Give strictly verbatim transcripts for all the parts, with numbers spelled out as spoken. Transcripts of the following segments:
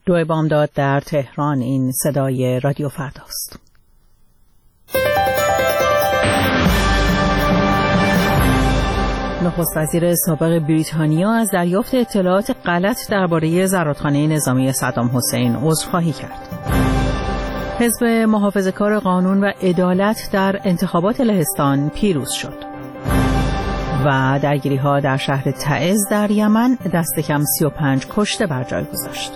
دو بامداد در تهران. این صدای رادیو فرداست. نخست وزیر سابق بریتانیا از دریافت اطلاعات غلط درباره زرادخانه نظامی صدام حسین عذرخواهی کرد. حزب محافظه‌کار قانون و عدالت در انتخابات لهستان پیروز شد. و درگیری‌ها در شهر تعز در یمن دست کم سی و پنج کشته بر جای گذاشت.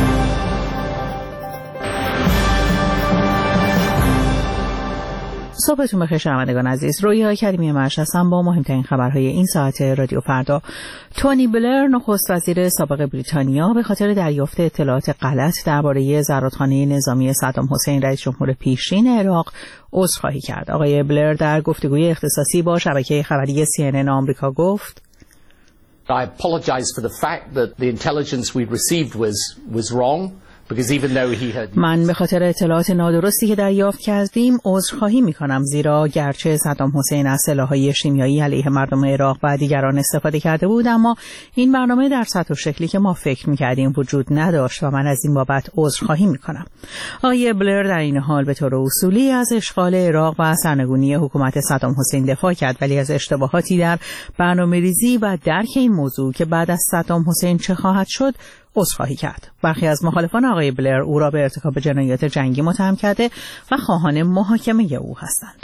صبحتون بخیر شنوندگان عزیز. رویا کریمی مرش هستم با مهمترین خبرهای این ساعت رادیو فردا. تونی بلر نخست وزیر سابق بریتانیا به خاطر دریافت اطلاعات غلط درباره زرادخانه نظامی صدام حسین رئیس جمهور پیشین عراق عذرخواهی کرد. آقای بلر در گفتگوی اختصاصی با شبکه خبری سی ان ان آمریکا گفت: I apologize for the fact that the intelligence we received was was wrong. من به خاطر اطلاعات نادرستی که دریافت کردیم عذرخواهی می‌کنم، زیرا گرچه صدام حسین از سلاح‌های شیمیایی علیه مردم عراق و دیگران استفاده کرده بود، اما این برنامه در سطح و شکلی که ما فکر می‌کردیم وجود نداشت و من از این بابت عذرخواهی می‌کنم. آقای بلر در این حال به طور اصولی از اشغال عراق و سرنگونی حکومت صدام حسین دفاع کرد، ولی از اشتباهاتی در برنامه‌ریزی و درک این موضوع که بعد از صدام حسین چه خواهد شد عذرخواهی کرد. برخی از مخالفان آقای بلر او را به ارتکاب جنایات جنگی متهم کرده و خواهان محاکمه او هستند.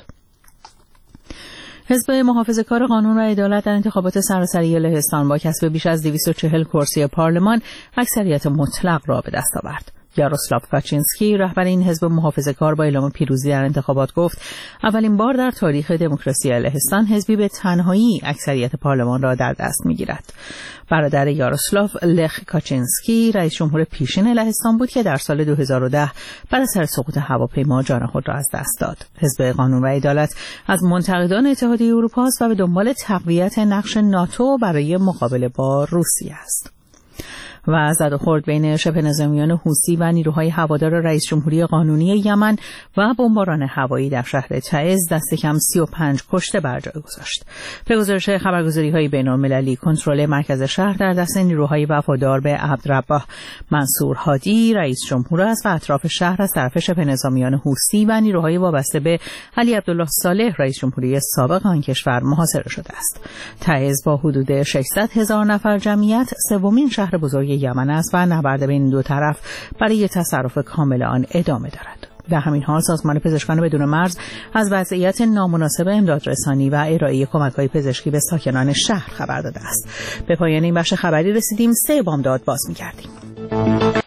حزب محافظه‌کار قانون و عدالت در انتخابات سراسری لهستان با کسب بیش از دویست و چهل کرسی پارلمان اکثریت مطلق را به دست آورد. یاروسلاو کاچینسکی رهبر این حزب محافظه‌کار با اعلام پیروزی در انتخابات گفت اولین بار در تاریخ دموکراسی لهستان حزبی به تنهایی اکثریت پارلمان را در دست می‌گیرد. برادر یاروسلاو لخ کاچینسکی رئیس جمهور پیشین لهستان بود که در سال دو هزار و ده بر اثر سقوط هواپیما جان خود را از دست داد. حزب قانون و عدالت از منتقدان اتحادیه اروپا است و به دنبال تقویت نقش ناتو برای مقابله با روسیه است. و زد و خورد بین شبه نظامیان حوثی و نیروهای هوادار رئیس جمهوری قانونی یمن و بمباران هوایی در شهر تعز دست کم سی و پنج کشته بر جای گذاشت. به گزارش خبرگزاری‌های بین‌المللی، کنترل مرکز شهر در دست نیروهای وفادار به عبدالرب منصور هادی رئیس جمهور است و اطراف شهر از طرف شبه نظامیان حوثی و نیروهای وابسته به علی عبدالله صالح رئیس جمهوری سابق آن کشور محاصره شده است. تعز با حدود ششصد هزار نفر جمعیت سومین شهر بزرگ یمن است و نبرد بین دو طرف برای تصرف کامل آن ادامه دارد. در همین حال سازمان پزشکان بدون مرز از وضعیت نامناسب امدادرسانی و ارائه کمک‌های پزشکی به ساکنان شهر خبر داده است. به پایان این بخش خبری رسیدیم. سه بامداد باز می‌گردیم.